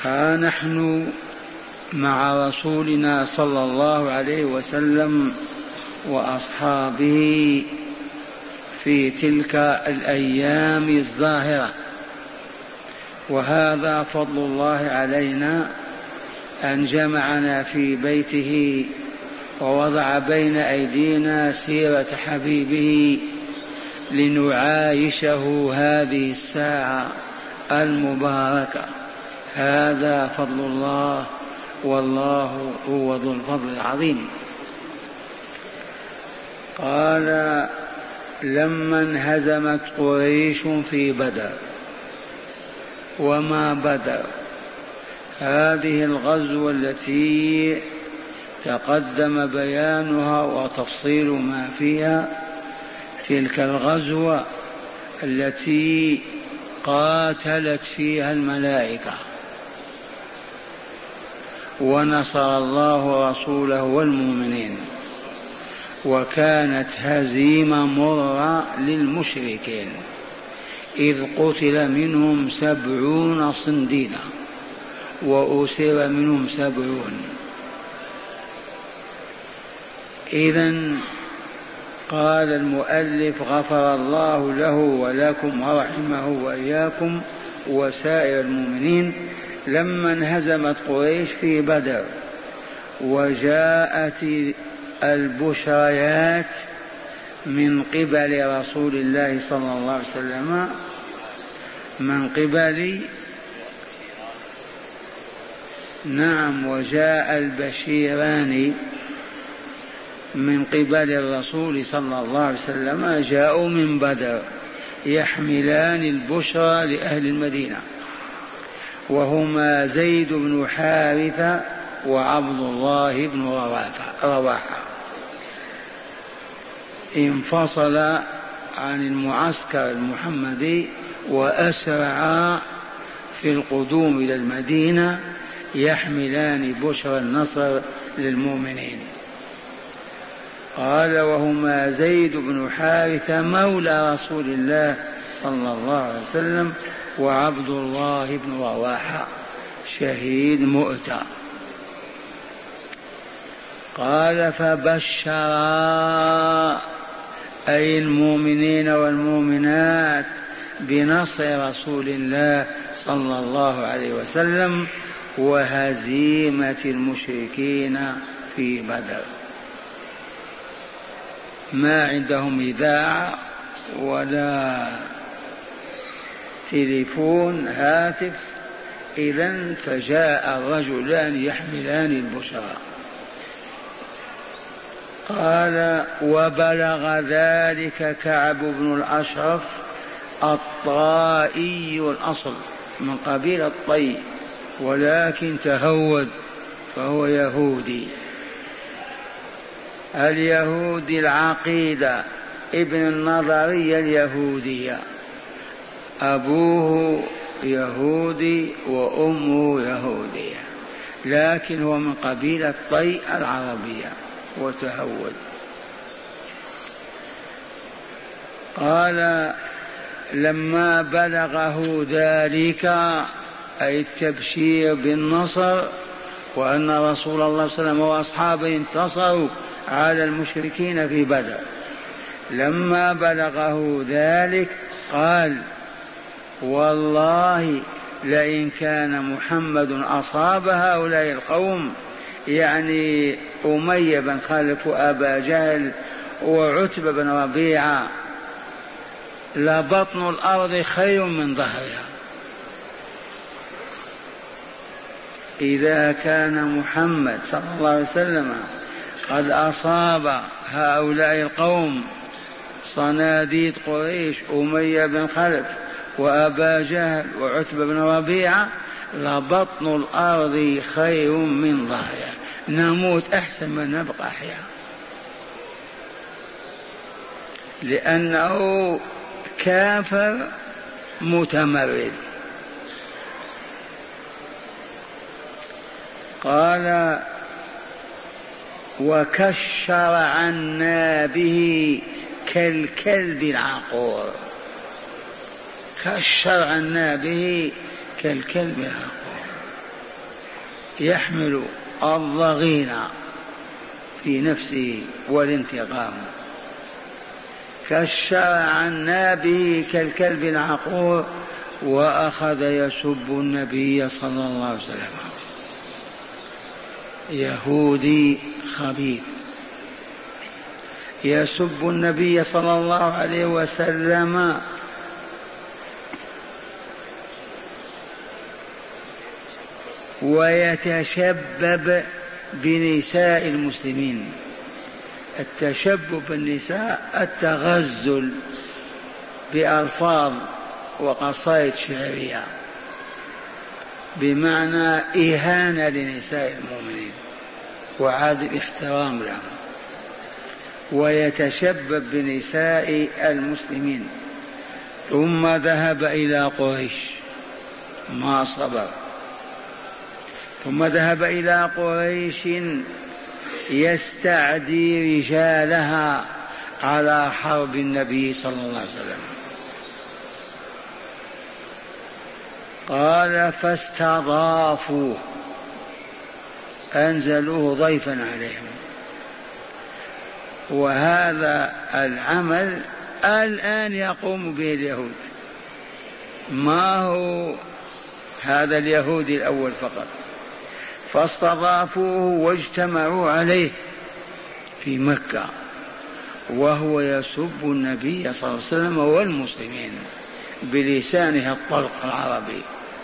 ها نحن مع رسولنا صلى الله عليه وسلم وأصحابه في تلك الأيام الظاهرة، وهذا فضل الله علينا أن جمعنا في بيته ووضع بين أيدينا سيرة حبيبه لنعايشه هذه الساعة المباركة. هذا فضل الله، والله هو ذو الفضل العظيم. قال: لما انهزمت قريش في بدر. وما بدر؟ هذه الغزوة التي تقدم بيانها وتفصيل ما فيها، تلك الغزوة التي قاتلت فيها الملائكة ونصر الله رسوله والمؤمنين، وكانت هزيمة مرة للمشركين، إذ قتل منهم 70 صنديدا وأسر منهم 70. إذن قال المؤلف غفر الله له ولكم ورحمه وإياكم وسائر المؤمنين: لما انهزمت قريش في بدر وجاءت البشريات من قبل رسول الله صلى الله عليه وسلم، من قبل وجاء البشيران من قبل الرسول صلى الله عليه وسلم، جاءوا من بدر يحملان البشرى لأهل المدينة، وهما زيد بن حارثة وعبد الله بن رواحة. انفصل عن المعسكر المحمدي وأسرعا في القدوم إلى المدينة يحملان بشرى النصر للمؤمنين. قال: وهما زيد بن حارثة مولى رسول الله صلى الله عليه وسلم وعبد الله بن رواحة شهيد مؤتة. قال: فبشرا أي المؤمنين والمؤمنات بنصر رسول الله صلى الله عليه وسلم وهزيمة المشركين في بدر. ما عندهم إذاعة ولا تليفون هاتف، إذن فجاء الرجلان يحملان البشرى. قال: وبلغ ذلك كعب بن الأشرف الطائي الأصل من قبيلة الطي، ولكن تهود فهو يهودي، اليهودي العقيدة، ابن النظرية اليهودية، أبوه يهودي وأمه يهودية، لكن هو من قبيلة طي العربية وتهود. قال: لما بلغه ذلك أي التبشير بالنصر وأن رسول الله صلى الله عليه وسلم وأصحابه انتصروا على المشركين في بدر، لما بلغه ذلك قال: والله لئن كان محمد أصاب هؤلاء القوم، يعني أمية بن خلف وأبا جهل وعتبة بن ربيعة، لبطن الأرض خير من ظهرها. إذا كان محمد صلى الله عليه وسلم قد أصاب هؤلاء القوم صناديد قريش أمية بن خلف وأبا جهل وعتبة بن ربيعة، لبطن الأرض خير من ظهرها، نموت أحسن ما نبقى أحياء، لأنه كافر متمرد. قال: وكشر عنا به كالكلب العقور. كشر عنا به كالكلب العقور، يحمل الضغينة في نفسه والانتقام، كالشرع به كالكلب العقور، وأخذ يسب النبي صلى الله عليه وسلم. يهودي خبيث يسب النبي صلى الله عليه وسلم، ويتشبب بنساء المسلمين. التشبب بالنساء التغزل بألفاظ وقصائد شعرية بمعنى إهانة لنساء المؤمنين وعدم احترام لهم، ويتشبب بنساء المسلمين. ثم ذهب إلى قريش ما صبر، ثم ذهب إلى قريش يستعدي رجالها على حرب النبي صلى الله عليه وسلم. قال فاستضافوه، أنزلوه ضيفا عليهم. وهذا العمل الآن يقوم به اليهود، ما هو هذا اليهودي الأول فقط. فاستضافوه واجتمعوا عليه في مكة وهو يسب النبي صلى الله عليه وسلم والمسلمين بلسانه الطلق العربي.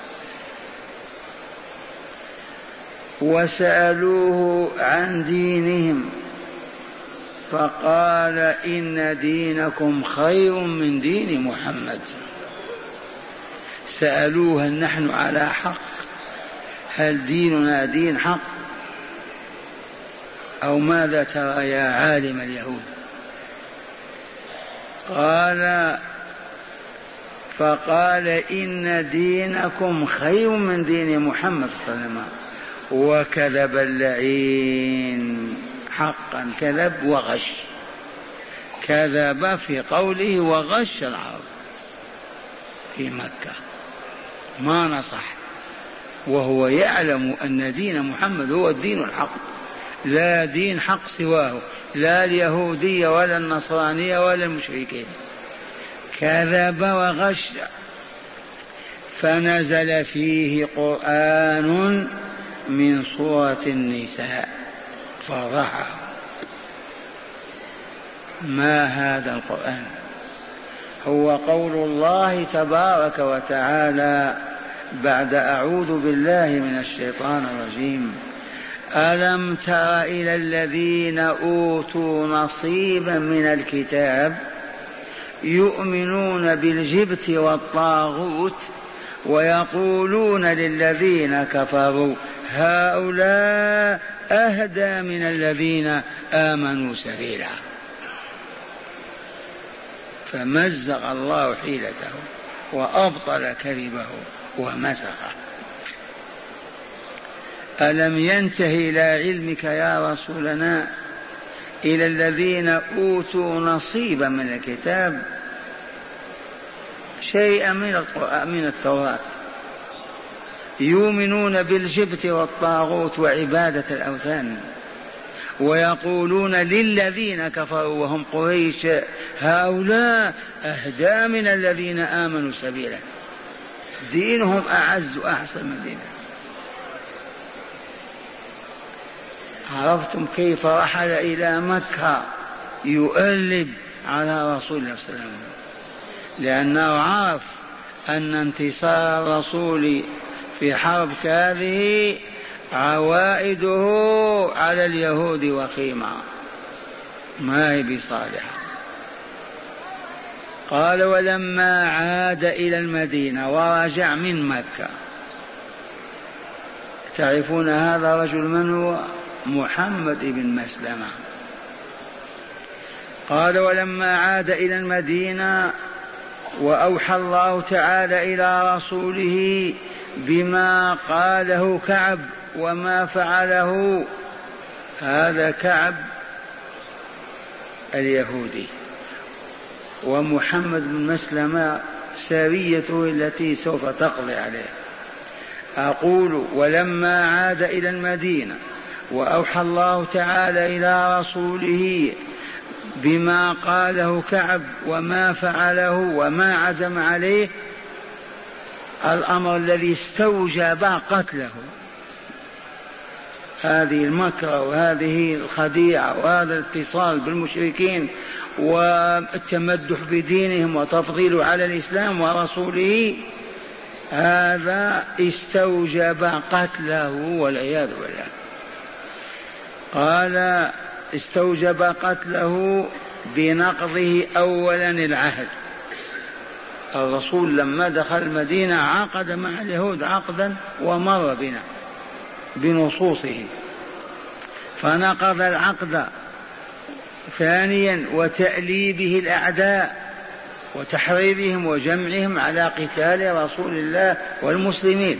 وسألوه عن دينهم فقال إن دينكم خير من دين محمد. سألوه هل نحن على حق، هل ديننا دين حق أو ماذا ترى يا عالم اليهود؟ فقال إن دينكم خير من دين محمد صلى الله عليه وسلم. وكذب اللعين، حقا كذب وغش، كذب في قوله وغش العرب في مكة، ما نصح، وهو يعلم أن دين محمد هو الدين الحق، لا دين حق سواه، لا اليهودية ولا النصرانية ولا المشركين. كذب وغش. فنزل فيه قرآن من سورة النساء فضحه. ما هذا القرآن؟ هو قول الله تبارك وتعالى بعد أعوذ بالله من الشيطان الرجيم: ألم تر إلى الذين أوتوا نصيبا من الكتاب يؤمنون بالجبت والطاغوت ويقولون للذين كفروا هؤلاء أهدى من الذين آمنوا سبيلا. فمزق الله حيلته وأبطل كذبه ومسخه. ألم ينتهي إلى علمك يا رسولنا إلى الذين أوتوا نصيبا من الكتاب شيئا من التوراة يؤمنون بالجبت والطاغوت وعبادة الأوثان ويقولون للذين كفروا وهم قريش هؤلاء أهدى من الذين آمنوا سبيلا، دينهم أعز وأحسن من دينهم. عرفتم كيف رحل إلى مكة يؤلب على رسول الله صلى الله عليه وسلم، لأنه عرف أن انتصار الرسول في حرب هذه عوائده على اليهود وخيمة ما هي بصالحة. قال ولما عاد إلى المدينة ورجع من مكة، تعرفون هذا رجل من هو؟ محمد بن مسلمة. قال ولما عاد إلى المدينة وأوحى الله تعالى إلى رسوله بما قاله كعب وما فعله. هذا كعب اليهودي، ومحمد بن مسلمة سريته التي سوف تقضي عليه. أقول ولما عاد إلى المدينة وأوحى الله تعالى إلى رسوله بما قاله كعب وما فعله وما عزم عليه، الأمر الذي استوجب قتله، هذه المكر وهذه الخديعة وهذا الاتصال بالمشركين والتمدح بدينهم وتفضيل على الإسلام ورسوله، هذا استوجب قتله والعياذ بالله. قال استوجب قتله بنقضه أولا العهد. الرسول لما دخل المدينة عقد مع اليهود عقدا ومر بنا بنصوصه، فنقض العقد. ثانيا وتأليبه الأعداء وتحريضهم وجمعهم على قتال رسول الله والمسلمين.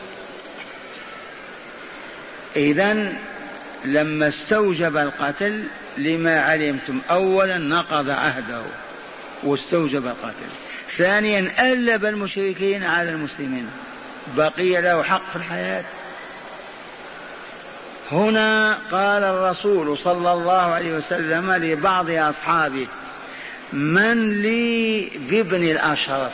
إذن لما استوجب القتل لما علمتم، أولا نقض عهده واستوجب القتل، ثانيا ألب المشركين على المسلمين، بقي له حق في الحياة. هنا قال الرسول صلى الله عليه وسلم لبعض أصحابه: من لي بابن الأشرف،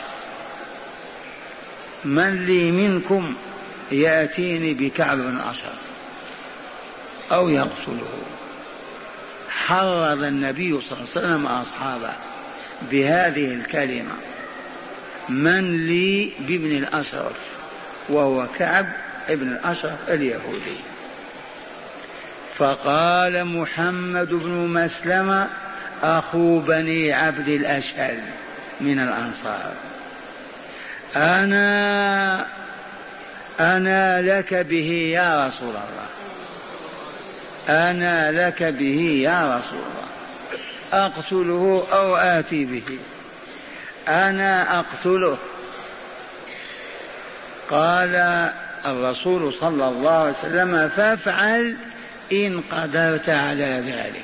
من لي منكم يأتيني بكعب بن الأشرف أو يقتله. حرض النبي صلى الله عليه وسلم أصحابه بهذه الكلمة: من لي بابن الأشرف، وهو كعب ابن الأشرف اليهودي. فقال محمد بن مسلمة أخو بني عبد الأشهل من الأنصار: أنا لك به يا رسول الله، أنا لك به يا رسول الله، أقتله أو آتي به، أنا أقتله. قال الرسول صلى الله عليه وسلم: فافعل إن قدرت على ذلك،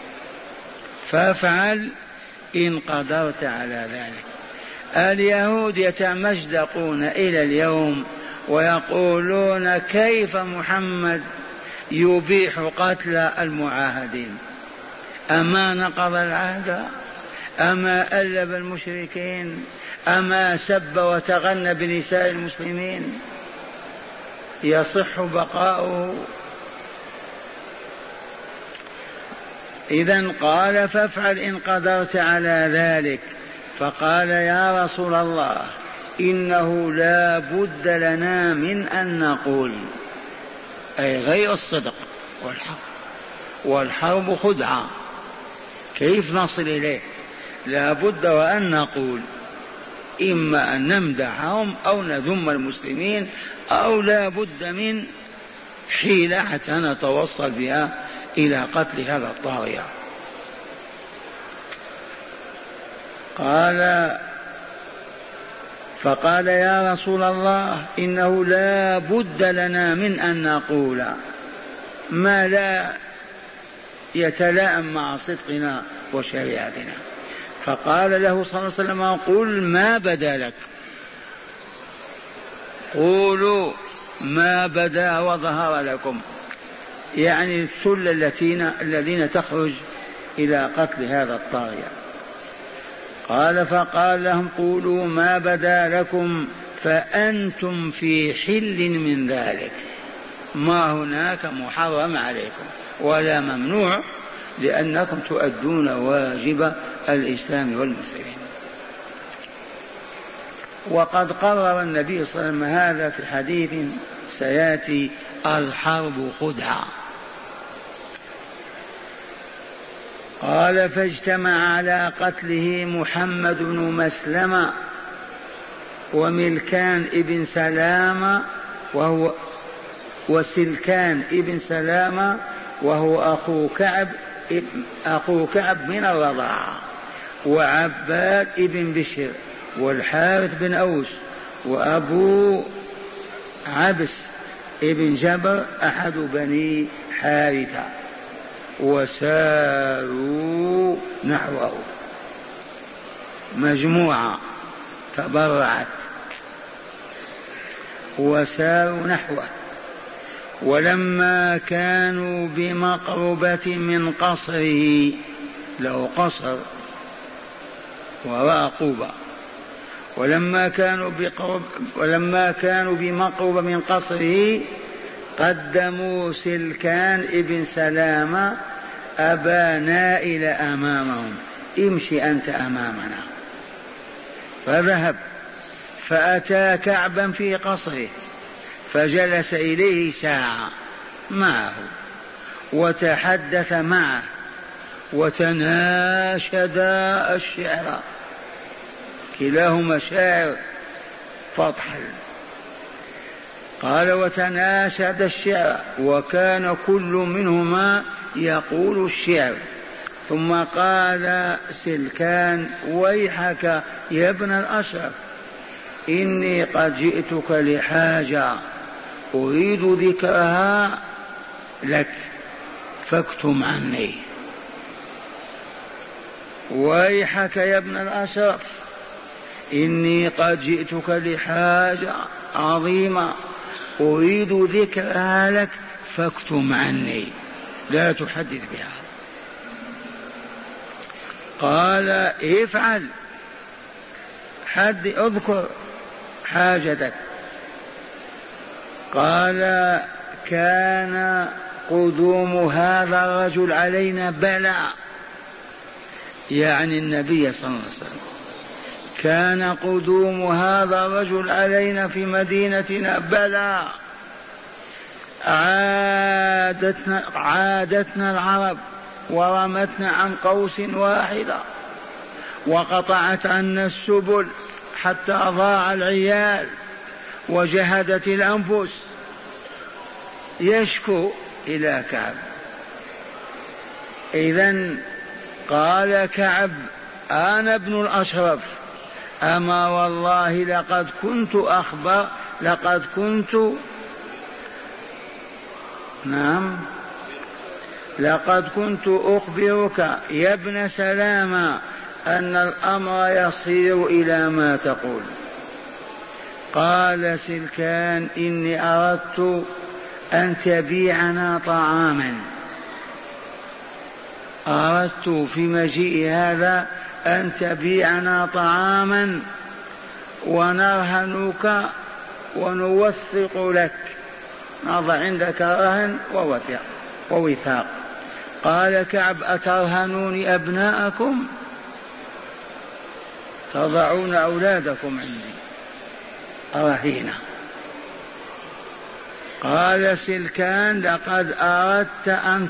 فافعل إن قدرت على ذلك. اليهود يتمجدقون إلى اليوم ويقولون: كيف محمد يبيح قتل المعاهدين؟ أما نقض العهد؟ أما ألب المشركين؟ أما سب وتغنى بنساء المسلمين؟ يصح بقاؤه؟ إذن قال: فافعل إن قدرت على ذلك. فقال: يا رسول الله، إنه لا بد لنا من أن نقول، أي غير الصدق والحق، والحرب خدعة، كيف نصل إليه؟ لا بد وأن نقول، إما أن نمدحهم أو نذم المسلمين، أو لا بد من حيلة حتى نتوصل بها إلى قتل هذا الطاغية. فقال: يا رسول الله، إنه لا بد لنا من أن نقول ما لا يتلائم مع صدقنا وشريعتنا. فقال له صلى الله عليه وسلم: قل ما بدا لك، قولوا ما بدا وظهر لكم، يعني الثلة الذين تخرج إلى قتل هذا الطاغية. قال: فقال لهم: قولوا ما بدا لكم فأنتم في حل من ذلك، ما هناك محرم عليكم ولا ممنوع، لأنكم تؤدون واجب الإسلام والمسلمين. وقد قرر النبي صلى الله عليه وسلم هذا في حديث سيأتي: الحرب خدعة. قال: فاجتمع على قتله محمد بن مسلمة وملكان ابن سلامة وسلكان ابن سلامة وهو أخو كعب من الرضاعة، وعباد ابن بشر، والحارث بن أوس، وأبو عبس ابن جبر أحد بني حارثة، وساروا نحوه مجموعة تبرعت. وساروا نحوه. ولما كانوا بمقربة من قصره، له قصر وراء قوبة، ولما كانوا بمقربة من قصره قدموا سلكان ابن سلامة أبا نائل أمامهم: امشي أنت أمامنا. فذهب فأتى كعبا في قصره فجلس إليه ساعة معه وتحدث معه وتناشدا الشعر، كلاهما شاعر فطحل. قال: وتناشد الشعر، وكان كل منهما يقول الشعر. ثم قال سلكان: ويحك يا ابن الأشرف، إني قد جئتك لحاجة أريد ذكرها لك فاكتم عني. ويحك يا ابن الأشرف، إني قد جئتك لحاجة عظيمة أريد ذكرها لك فاكتم عني، لا تحدث بها. قال: افعل، اذكر حاجتك. قال: كان قدوم هذا الرجل علينا بلاء، يعني النبي صلى الله عليه وسلم، كان قدوم هذا الرجل علينا في مدينتنا بلاء. عادتنا العرب ورمتنا عن قوس واحدة وقطعت عنا السبل حتى ضاع العيال وجهدت الأنفس. يشكو إلى كعب. إذن قال كعب: أنا ابن الأشرف، أما والله لقد كنت أخبرك يا ابن سلامة أن الأمر يصير إلى ما تقول. قال سلكان: إني أردت أن تبيعنا طعاما، أردت في مجيء هذا أن تبيعنا طعاما ونرهنك ونوثق لك، نضع عندك رهن ووثاق. قال كعب: أترهنوني أبناءكم؟ تضعون أولادكم عندي رهينة. قال سلكان: لقد أردت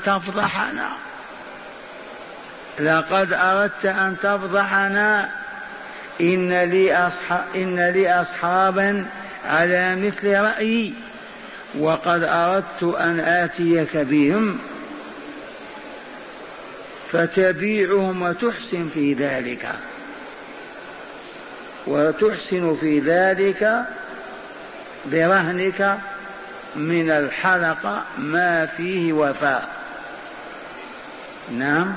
أن تفضحنا، إن لي أصحابا على مثل رأيي، وقد أردت أن آتيك بهم فتبيعهم وتحسن في ذلك برهنك من الحلقة ما فيه وفاء. نعم،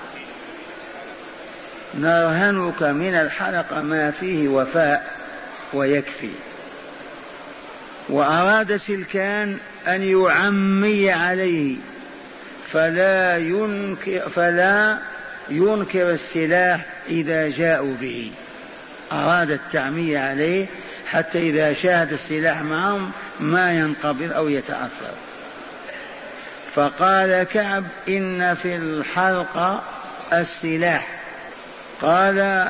نرهنك من الحلقة ما فيه وفاء ويكفي. وأراد سلكان أن يعمي عليه فلا ينكر السلاح إذا جاءوا به، أراد التعمية عليه حتى إذا شاهد السلاح معهم ما ينقبض أو يتأثر. فقال كعب: إن في الحلقة السلاح. قال: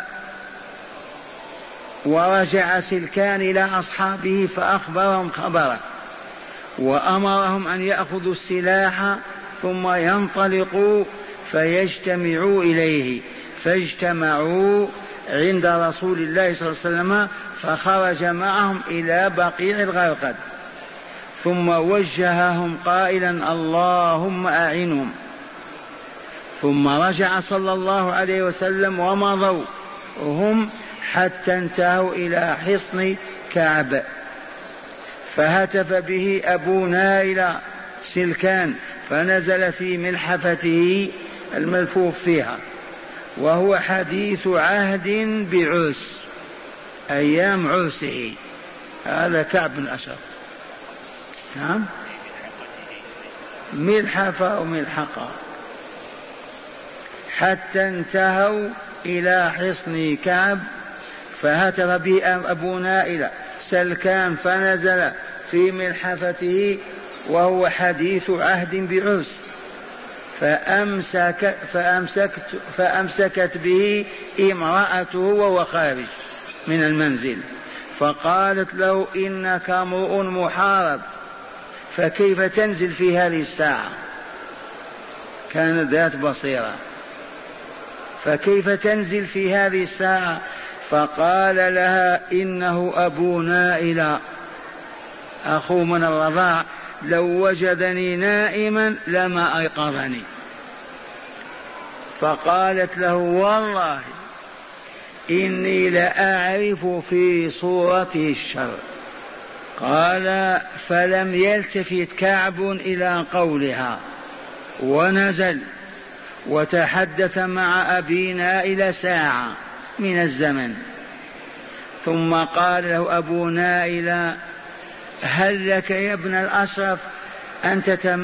ورجع سلكان إلى أصحابه فأخبرهم خبره وأمرهم أن يأخذوا السلاح ثم ينطلقوا فيجتمعوا إليه. فاجتمعوا عند رسول الله صلى الله عليه وسلم، فخرج معهم إلى بقيع الغرقد، ثم وجههم قائلا: اللهم أعنهم. ثم رجع صلى الله عليه وسلم ومضوا هم حتى انتهوا إلى حصن كعب، فهتف به أبو نائل سلكان فنزل في ملحفته الملفوف فيها، وهو حديث عهد بعرس، أيام عرسه، هذا كعب بن أشرف. نعم ملحفة وملحقة، حتى انتهوا إلى حصن كعب، فهتف به أبو نائلة سلكان فنزل في ملحفته وهو حديث عهد بعرس، فأمسكت به امرأته وهو خارج من المنزل، فقالت له إنك امرؤ محارب، فكيف تنزل في هذه الساعة؟ كانت ذات بصيرة، فكيف تنزل في هذه الساعة؟ فقال لها إنه أبو نائلة أخو من الرضاع، لو وجدني نائما لما أيقظني. فقالت له والله إني لأعرف في صورته الشر. قال فلم يلتفت كعب إلى قولها ونزل وتحدث مع أبي نائلة ساعة من الزمن، ثم قال له أبو نائلة هل لك يا ابن الأشرف أن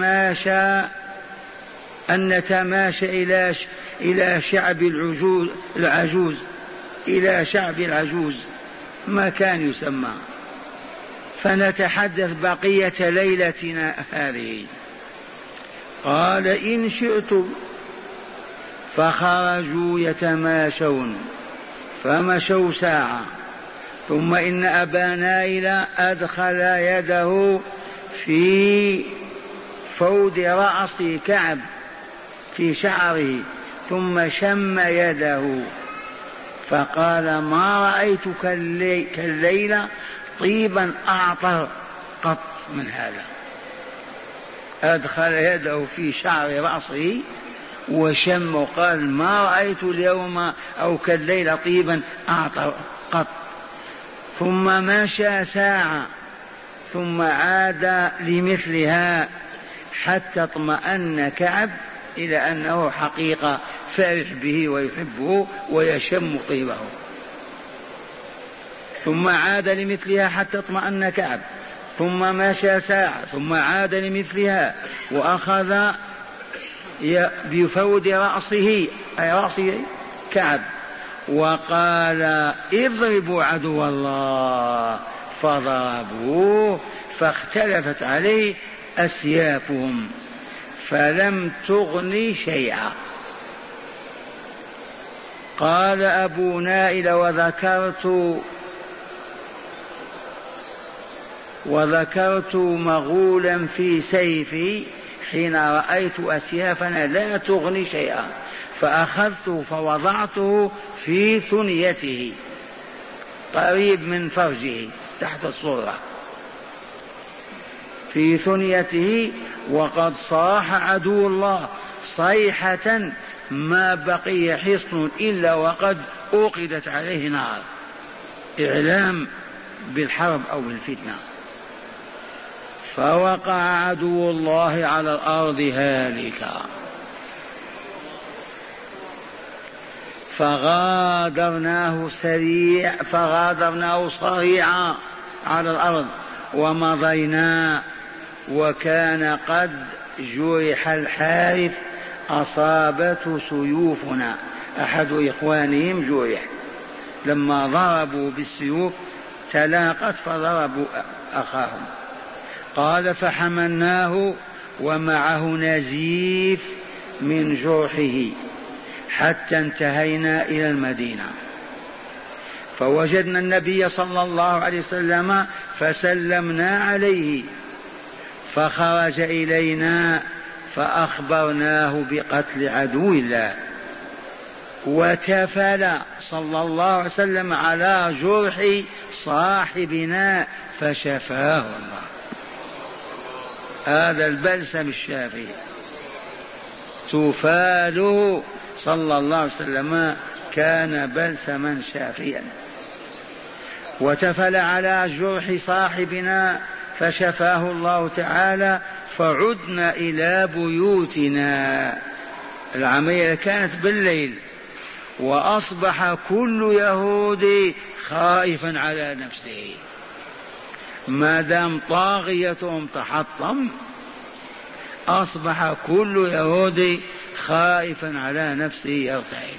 نتماشى إلى شعب العجوز إلى شعب العجوز ما كان يسمى، فنتحدث بقية ليلتنا هذه؟ قال إن شئت. فخرجوا يتماشون فمشوا ساعة، ثم إن أبا نائلة أدخل يده في فود رأس كعب في شعره ثم شم يده، فقال ما رأيت كالليلة طيبا أعطر قط من هذا. أدخل يده في شعر رأسه وشم وقال ما رأيت اليوم أو كالليلة طيبا أعطر قط. ثم مشى ساعة ثم عاد لمثلها حتى اطمأن كعب إلى أنه حقيقة فرح به ويحبه ويشم طيبه. ثم عاد لمثلها حتى اطمأن كعب، ثم مشى ساعة ثم عاد لمثلها وأخذ بفود رأسه أي رأس كعب وقال اضربوا عدو الله، فضربوه فاختلفت عليه أسيافهم فلم تغن شيئا. قال أبو نائل وذكرت مغولا في سيفي حين رأيت أسيافنا لا تغني شيئا، فأخذته فوضعته في ثنيته قريب من فرجه تحت الصورة في ثنيته، وقد صاح عدو الله صيحة ما بقي حصن إلا وقد أوقدت عليه نار، إعلام بالحرب أو بالفتنة. فوقع عدو الله على الأرض هالكا، فغادرناه صريعا على الأرض ومضينا، وكان قد جرح الحارث أصابته سيوفنا، أحد إخوانهم جرح لما ضربوا بالسيوف تلاقت فضربوا أخاهم. قال فحملناه ومعه نزيف من جرحه حتى انتهينا إلى المدينة، فوجدنا النبي صلى الله عليه وسلم فسلمنا عليه، فخرج إلينا فأخبرناه بقتل عدو الله، وتفل صلى الله عليه وسلم على جرح صاحبنا فشفاه الله. هذا البلسم الشافي تفاله صلى الله عليه وسلم كان بلسما شافيا، وتفل على جرح صاحبنا فشفاه الله تعالى، فعدنا إلى بيوتنا. العملية كانت بالليل، وأصبح كل يهودي خائفا على نفسه، ما دام طاغيتهم تحطم أصبح كل يهودي خائفا على نفسه يرتعد.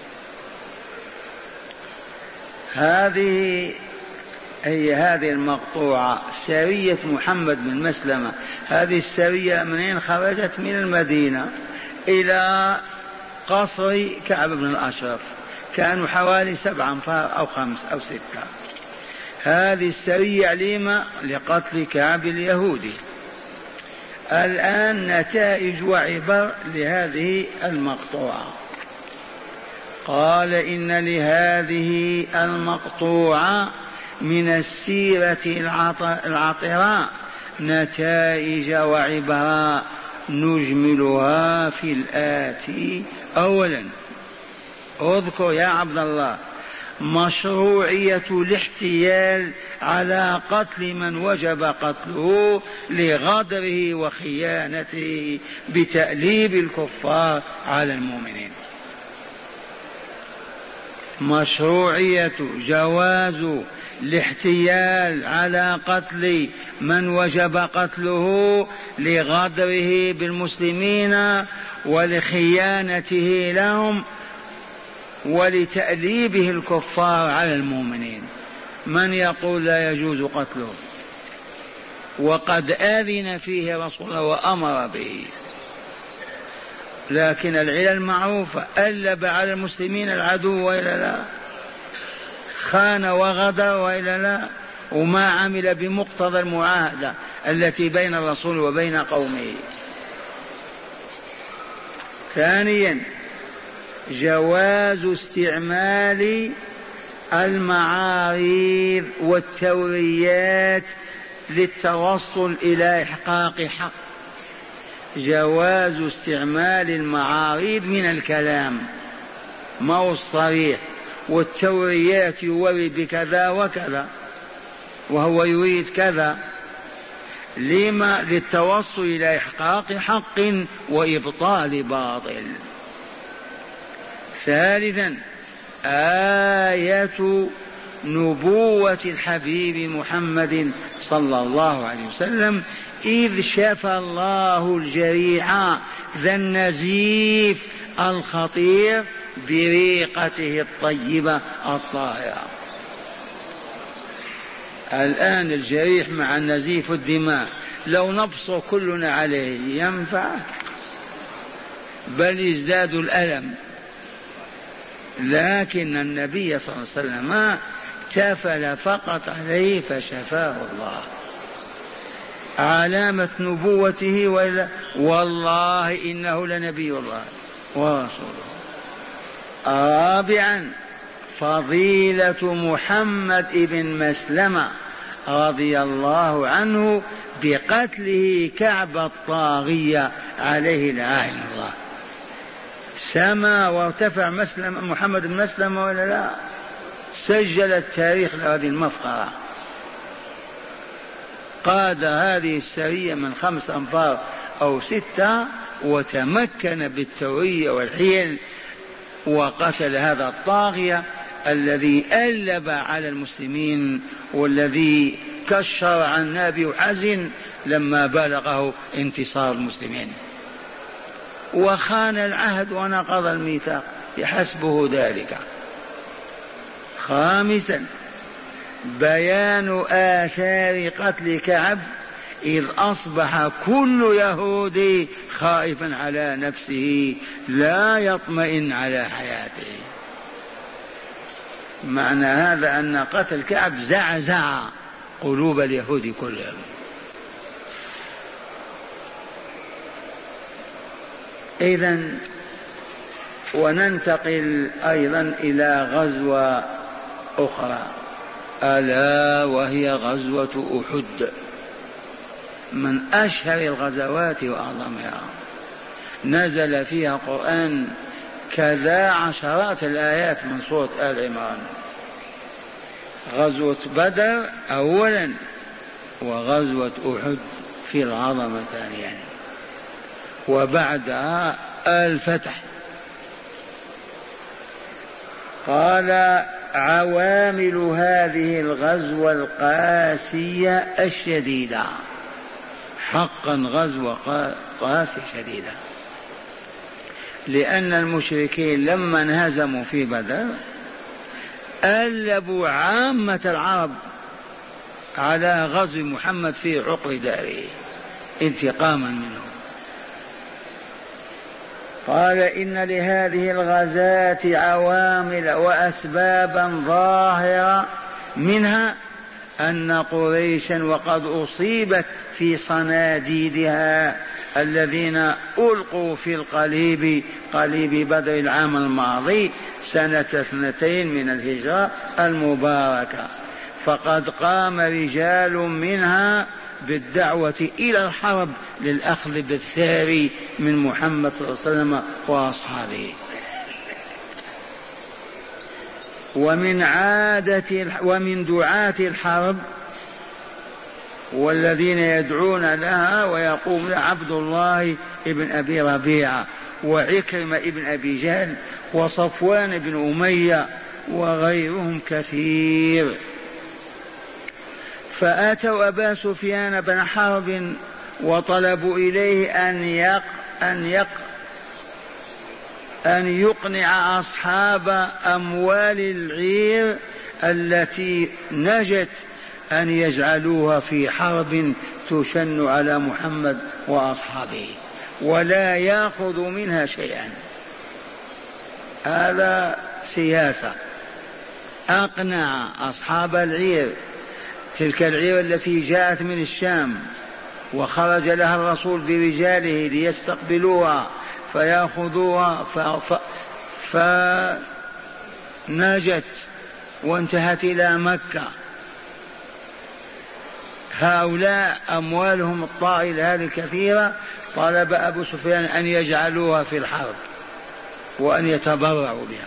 هذه المقطوعة سرية محمد بن مسلمة. هذه السرية منين خرجت؟ من المدينة إلى قصر كعب بن الأشرف، كانوا حوالي 7 أنفار أو 5 أو 6. هذه السرية عليمة لقتل كعب اليهودي. الآن نتائج وعبر لهذه المقطوعة. قال إن لهذه المقطوعة من السيرة العطراء نتائج وعبراء نجملها في الآتي. أولا اذكر يا عبد الله مشروعية الاحتيال على قتل من وجب قتله لغدره وخيانته بتأليب الكفار على المؤمنين. مشروعية جواز الاحتيال على قتل من وجب قتله لغدره بالمسلمين ولخيانته لهم ولتأليبه الكفار على المؤمنين. من يقول لا يجوز قتله وقد آذن فيه رسول الله وأمر به؟ لكن العلل معروفة، ألب على المسلمين العدو وإلا لا؟ خان وغدر وإلا لا؟ وما عمل بمقتضى المعاهدة التي بين الرسول وبين قومه. ثانيا جواز استعمال المعاريض والتوريات للتوصل إلى إحقاق حق. جواز استعمال المعاريض من الكلام ما هو الصريح، والتوريات يورد بكذا وكذا وهو يريد كذا، لما؟ للتوصل إلى إحقاق حق وإبطال باطل. ثالثا آية نبوة الحبيب محمد صلى الله عليه وسلم إذ شفى الله الجريح ذا النزيف الخطير بريقته الطيبة الطاهرة. الآن الجريح مع النزيف الدماء لو نبصر كلنا عليه ينفع؟ بل يزداد الألم. لكن النبي صلى الله عليه وسلم تفل فقط عليه فشفاه الله، علامة نبوته. والله إنه لنبي الله ورسوله. رابعا فضيلة محمد بن مسلمة رضي الله عنه بقتله كعب الطاغية عليه لعائن الله. سما وارتفع محمد بن مسلمة ولا لا؟ سجل التاريخ لهذه المفخرة. قاد هذه السرية من 5 أنفار أو 6 وتمكن بالتورية والحيل وقتل هذا الطاغية الذي ألب على المسلمين والذي كشر عن النبي وحزن لما بلغه انتصار المسلمين وخان العهد ونقض الميثاق يحسبه ذلك. خامسا بيان آثار قتل كعب إذ أصبح كل يهودي خائفا على نفسه لا يطمئن على حياته. معنى هذا أن قتل كعب زعزع قلوب اليهود كلهم. إذن وننتقل أيضا إلى غزوة أخرى ألا وهي غزوة أحد، من أشهر الغزوات وأعظمها، نزل فيها قرآن كذا عشرات الآيات من سورة آل عمران. غزوة بدر أولا وغزوة أحد في العظمة ثانيا وبعدها الفتح. قال عوامل هذه الغزوة القاسية الشديدة، حقا غزوة قاسية شديدة، لأن المشركين لما انهزموا في بدر ألبوا عامة العرب على غزو محمد في عقر داره انتقاما منه. قال إن لهذه الغزاة عوامل وأسبابا ظاهرة، منها أن قريشا وقد أصيبت في صناديدها الذين ألقوا في قليب بدر العام الماضي سنة 2 من الهجرة المباركة، فقد قام رجال منها بالدعوة إلى الحرب للأخذ بالثار من محمد صلى الله عليه وسلم وأصحابه. ومن دعاة الحرب والذين يدعون لها ويقوم لها عبد الله ابن أبي ربيعة وعكرمة ابن أبي جهل وصفوان بن أمية وغيرهم كثير. فأتوا أبا سفيان بن حرب وطلبوا إليه أن يقنع أصحاب أموال العير التي نجت أن يجعلوها في حرب تشن على محمد وأصحابه ولا يأخذ منها شيئا. هذا سياسة. أقنع أصحاب العير، تلك العير التي جاءت من الشام وخرج لها الرسول برجاله ليستقبلوها فيأخذوها فنجت وانتهت إلى مكة. هؤلاء أموالهم الطائلة هذه الكثيرة طلب أبو سفيان أن يجعلوها في الحرب وأن يتبرعوا بها.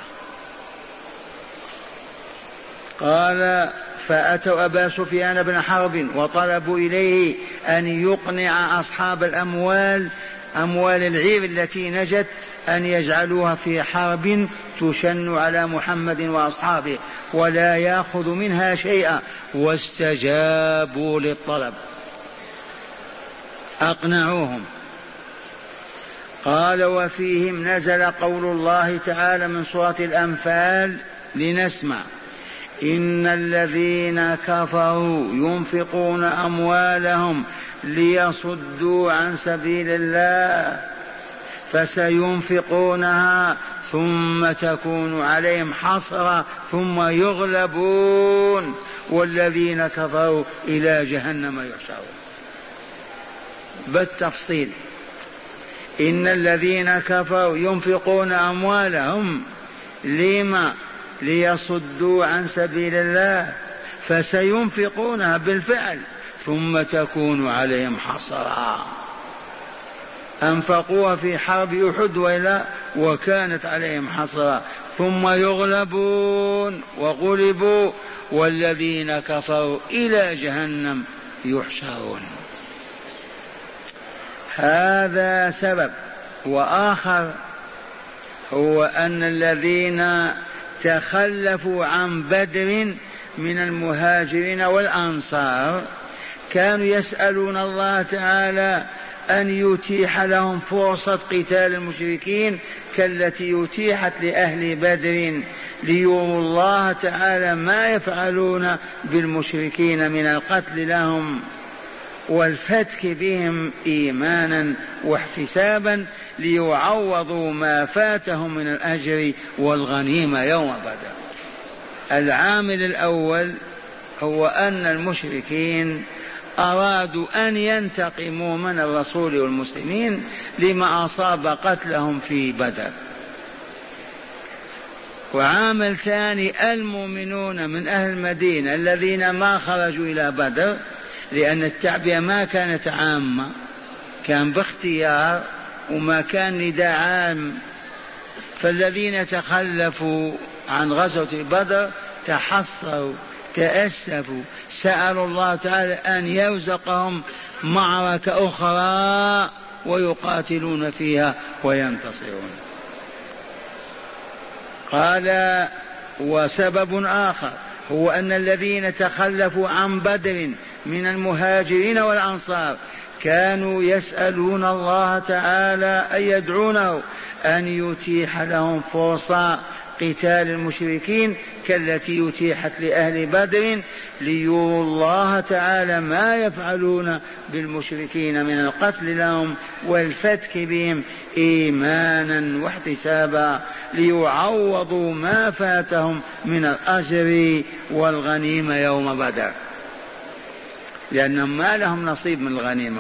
قال فأتوا أبا سفيان بن حرب وطلبوا إليه أن يقنع أصحاب الأموال أموال العير التي نجت أن يجعلوها في حرب تشن على محمد وأصحابه ولا يأخذ منها شيئا، واستجابوا للطلب، أقنعوهم. قال وفيهم نزل قول الله تعالى من سورة الأنفال، لنسمع: إن الذين كفروا ينفقون أموالهم ليصدوا عن سبيل الله فسينفقونها ثم تكون عليهم حسرة ثم يغلبون والذين كفروا إلى جهنم يحشرون. بالتفصيل: إن الذين كفروا ينفقون أموالهم لما ليصدوا عن سبيل الله فسينفقونها بالفعل ثم تكون عليهم حسرة. أنفقوها في حرب أحد وكانت عليهم حسرة ثم يغلبون وغلبوا والذين كفروا إلى جهنم يحشرون. هذا سبب. وآخر هو أن الذين تخلفوا عن بدر من المهاجرين والأنصار كانوا يسألون الله تعالى أن يتيح لهم فرصة قتال المشركين كالتي يتيحت لأهل بدر، ليروا الله تعالى ما يفعلون بالمشركين من القتل لهم والفتك بهم إيمانا واحتسابا، ليعوضوا ما فاتهم من الأجر والغنيمة يوم بدر. العامل الأول هو أن المشركين أرادوا أن ينتقموا من الرسول والمسلمين لما أصاب قتلهم في بدر. وعامل ثاني: المؤمنون من أهل المدينة الذين ما خرجوا إلى بدر، لأن التعبئة ما كانت عامة، كان باختيار وما كان نداء عام، فالذين تخلفوا عن غزوة بدر تحصروا تأسفوا، سألوا الله تعالى أن يرزقهم معركة أخرى ويقاتلون فيها وينتصرون. قال وسبب آخر هو أن الذين تخلفوا عن بدر من المهاجرين والأنصار كانوا يسألون الله تعالى أن يدعونه أن يتيح لهم فرصة قتال المشركين كالتي يتيحت لأهل بدر، ليروا الله تعالى ما يفعلون بالمشركين من القتل لهم والفتك بهم إيمانا واحتسابا، ليعوضوا ما فاتهم من الأجر والغنيمة يوم بدر، لأنهم ما لهم نصيب من الغنيمة.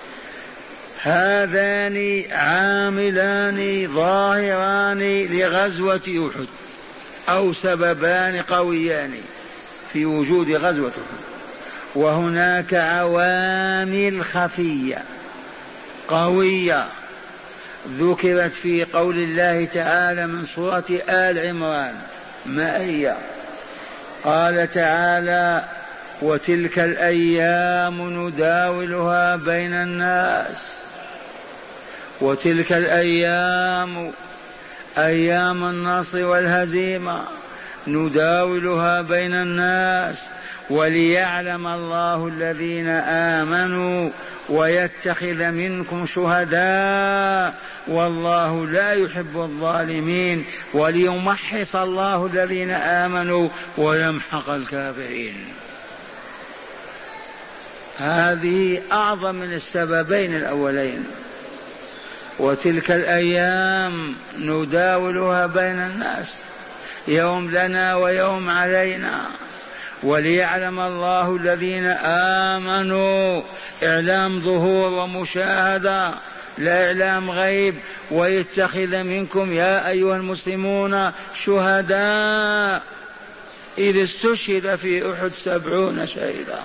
هذان عاملان ظاهران لغزوة أحد، أو سببان قويان في وجود غزوة أحد. وهناك عوامل خفية قوية ذكرت في قول الله تعالى من سورة آل عمران، ما هي؟ قال تعالى: وتلك الأيام نداولها بين الناس. وتلك الأيام أيام النصر والهزيمة نداولها بين الناس وليعلم الله الذين آمنوا ويتخذ منكم شهداء والله لا يحب الظالمين وليمحص الله الذين آمنوا ويمحق الكافرين. هذه أعظم من السببين الأولين. وتلك الأيام نداولها بين الناس، يوم لنا ويوم علينا، وليعلم الله الذين آمنوا، إعلام ظهور ومشاهدة لا إعلام غيب، ويتخذ منكم يا أيها المسلمون شهداء، إذ استشهد في أحد 70 شهيدا،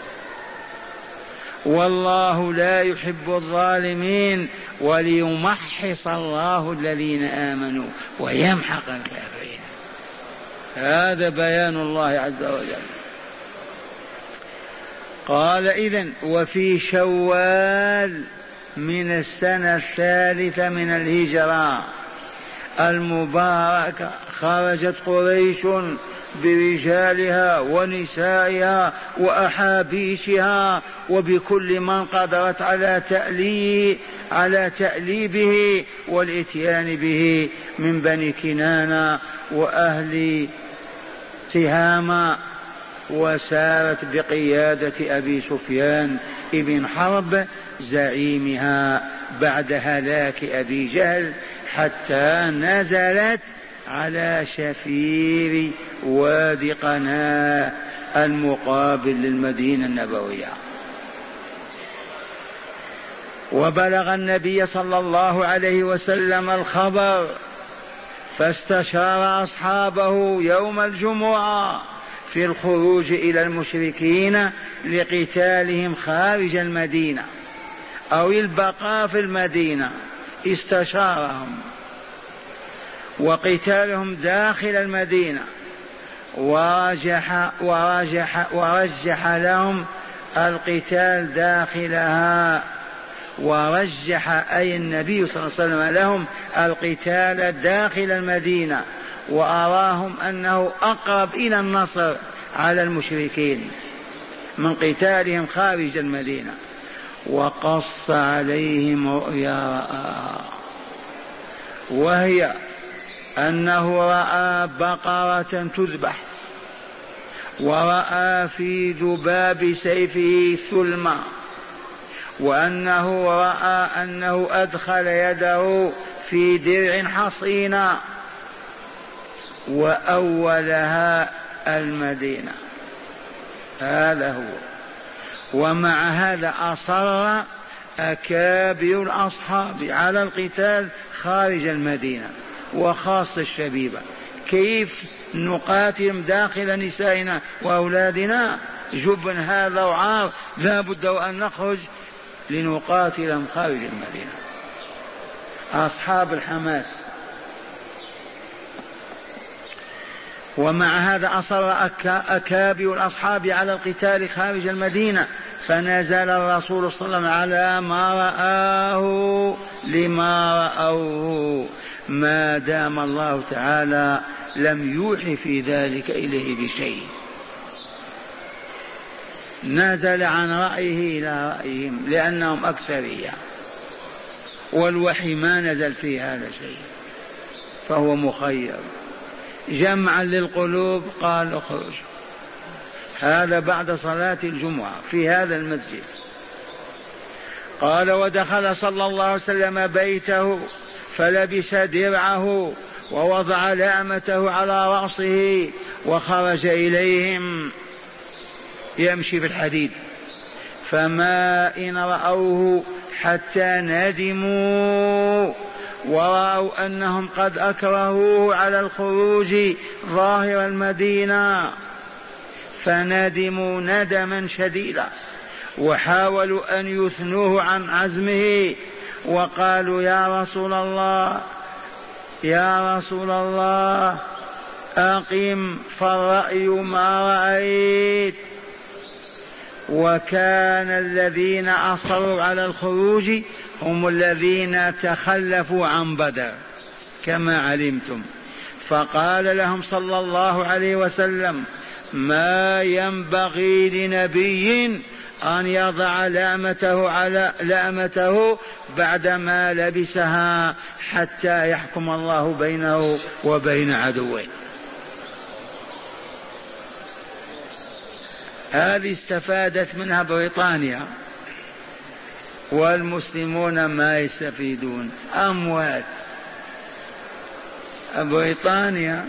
والله لا يحب الظالمين وليمحص الله الذين آمنوا ويمحق الكافرين. هذا بيان الله عز وجل. قال: إذن وفي شوال من السنة 3 من الهجرة المباركة خرجت قريش برجالها ونسائها وأحابيشها وبكل من قدرت على تأليبه والإتيان به من بني كنانة وأهل تهامة، وسارت بقيادة أبي سفيان ابن حرب زعيمها بعد هلاك أبي جهل، حتى نزلت على شفير وادي قناة المقابل للمدينة النبوية. وبلغ النبي صلى الله عليه وسلم الخبر، فاستشار أصحابه يوم الجمعة في الخروج إلى المشركين لقتالهم خارج المدينة أو البقاء في المدينة، استشارهم، وقتالهم داخل المدينة، ورجح لهم القتال داخلها، ورجح أي النبي صلى الله عليه وسلم لهم القتال داخل المدينة، وأراهم أنه أقرب إلى النصر على المشركين من قتالهم خارج المدينة. وقص عليهم رؤيا رآها، وهي أنه رأى بقرة تذبح، ورأى في ذباب سيفه ثلما، وأنه رأى أنه أدخل يده في درع حصينة، وأولها المدينة. هذا هو. ومع هذا أصر أكابر الأصحاب على القتال خارج المدينة، وخاصة الشبيبة. كيف نقاتل داخل نسائنا وأولادنا؟ جبن هذا وعار، لا بد أن نخرج لنقاتلهم خارج المدينة. أصحاب الحماس. ومع هذا أصر أكابر الأصحاب على القتال خارج المدينة، فنزل الرسول صلى الله عليه وسلم على ما رآه لما رأوه، ما دام الله تعالى لم يوحي في ذلك إليه بشيء، نزل عن رأيه إلى رأيهم لأنهم أكثرية، والوحي ما نزل في هذا شيء، فهو مخير. جمعا للقلوب قال اخرج. هذا بعد صلاة الجمعة في هذا المسجد. قال ودخل صلى الله عليه وسلم بيته فلبس درعه ووضع لامته على رأسه وخرج إليهم يمشي بالحديد، فما إن رأوه حتى ندموا ورأوا أنهم قد أكرهوه على الخروج ظاهر المدينة، فندموا ندما شديدا وحاولوا أن يثنوه عن عزمه وقالوا يا رسول الله يا رسول الله أقم فالرأي ما رأيت. وكان الذين أصروا على الخروج هم الذين تخلفوا عن بدر كما علمتم. فقال لهم صلى الله عليه وسلم ما ينبغي لنبي أن يضع لامته بعدما لبسها حتى يحكم الله بينه وبين عدوه. هذه استفادت منها بريطانيا، والمسلمون ما يستفيدون، أموات. بريطانيا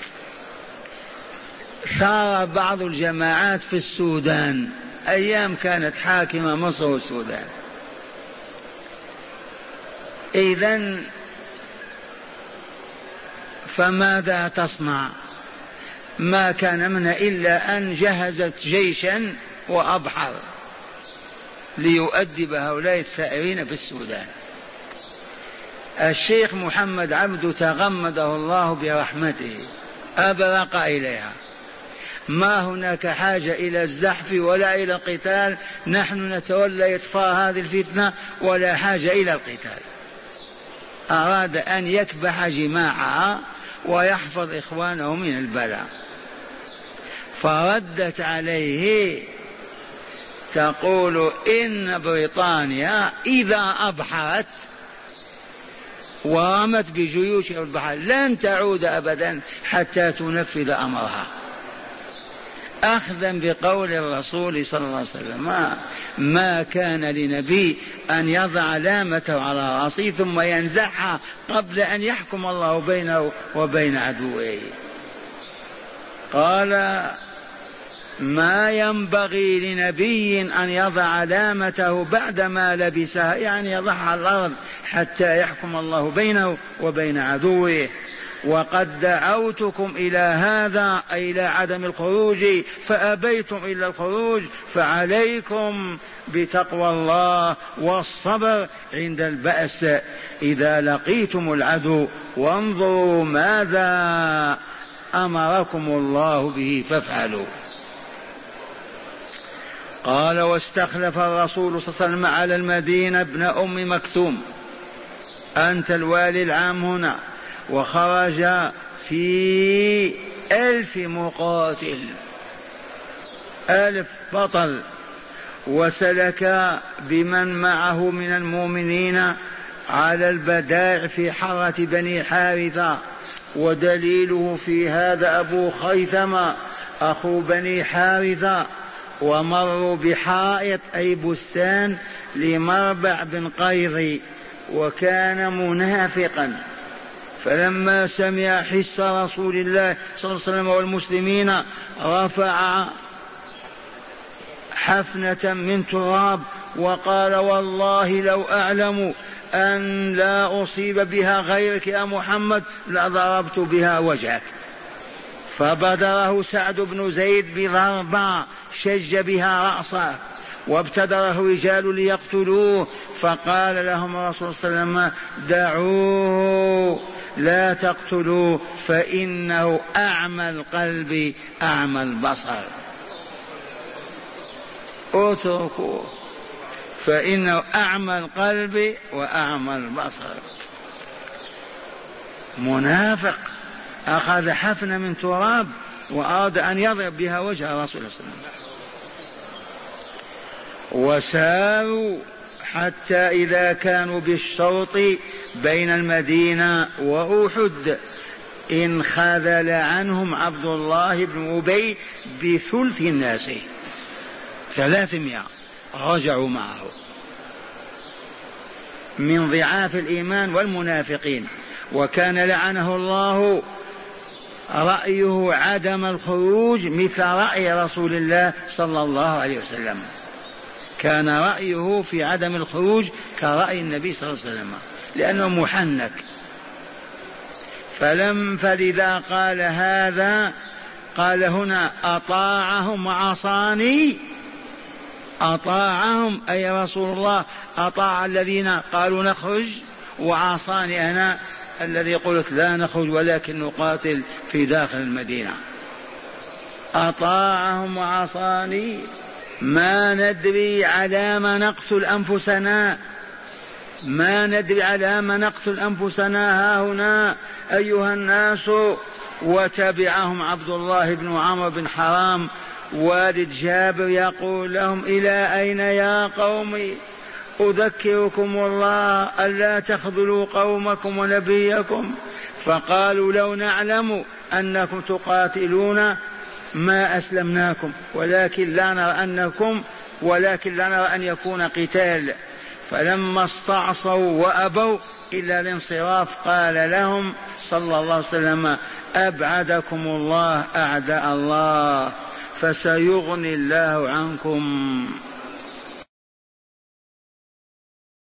صار بعض الجماعات في السودان أيام كانت حاكمة مصر والسودان. إذن فماذا تصنع؟ ما كان منها إلا أن جهزت جيشا وأبحر ليؤدب هؤلاء الثائرين في السودان. الشيخ محمد عبده تغمده الله برحمته أبرق إليها، ما هناك حاجة إلى الزحف ولا إلى القتال، نحن نتولى إطفاء هذه الفتنة ولا حاجة إلى القتال. أراد أن يكبح جماعها ويحفظ إخوانه من البلاء. فردت عليه تقول إن بريطانيا إذا أبحرت ورمت بجيوش البحر لن تعود أبدا حتى تنفذ أمرها، أخذا بقول الرسول صلى الله عليه وسلم. ما كان لنبي أن يضع لامته على رأسه ثم ينزعها قبل أن يحكم الله بينه وبين عدوه. قال ما ينبغي لنبي أن يضع لامته بعدما لبسها، يعني يضعها على الأرض حتى يحكم الله بينه وبين عدوه. وقد دعوتكم إلى هذا أي إلى عدم الخروج فأبيتم إلا الخروج، فعليكم بتقوى الله والصبر عند البأس إذا لقيتم العدو، وانظروا ماذا أمركم الله به فافعلوا. قال واستخلف الرسول صلى الله عليه وسلم على المدينة ابن أم مكتوم، أنت الوالي العام هنا، وخرج في 1000 مقاتل، 1000 بطل، وسلك بمن معه من المؤمنين على البدائع في حرة بني حارثة. ودليله في هذا أبو خيثمة أخو بني حارثة. ومروا بحائط أي بستان لمربع بن قيظي، وكان منافقا، فلما سمع حس رسول الله صلى الله عليه وسلم والمسلمين رفع حفنة من تراب وقال والله لو أعلم أن لا أصيب بها غيرك يا محمد لضربت بها وجهك. فبدره سعد بن زيد بضربة شج بها رأسه، وابتدره رجال ليقتلوه، فقال لهم الرسول صلى الله عليه وسلم دعوه لا تقتلوه فإنه أعمى القلب أعمى البصر، اتركوه فإنه أعمى القلب وأعمى البصر. منافق أخذ حفنة من تراب وأراد أن يضرب بها وجه الرسول صلى الله عليه وسلم. وساروا حتى إذا كانوا بالشوط بين المدينة وأحد انخذل عنهم عبد الله بن أبي بثلث الناس 300 رجعوا معه من ضعاف الإيمان والمنافقين. وكان لعنه الله رأيه عدم الخروج مثل رأي رسول الله صلى الله عليه وسلم، كان رأيه في عدم الخروج كرأي النبي صلى الله عليه وسلم لأنه محنك. فلذا قال هذا، قال هنا أطاعهم وعصاني. أطاعهم أي رسول الله أطاع الذين قالوا نخرج، وعصاني أنا الذي قلت لا نخرج ولكن نقاتل في داخل المدينة. أطاعهم وعصاني. ما ندري على ما نقتل أنفسنا، ما ندري على ما نقتل أنفسنا هاهنا أيها الناس. وتبعهم عبد الله بن عمرو بن حرام والد جابر يقول لهم إلى أين يا قوم؟ أذكركم الله ألا تخذلوا قومكم ونبيكم. فقالوا لو نعلم أنكم تقاتلون ما أسلمناكم، ولكن لا نرى أن يكون قتال. فلما استعصوا وأبوا إلا الانصراف قال لهم صلى الله عليه وسلم أبعدكم الله أعداء الله فسيغني الله عنكم.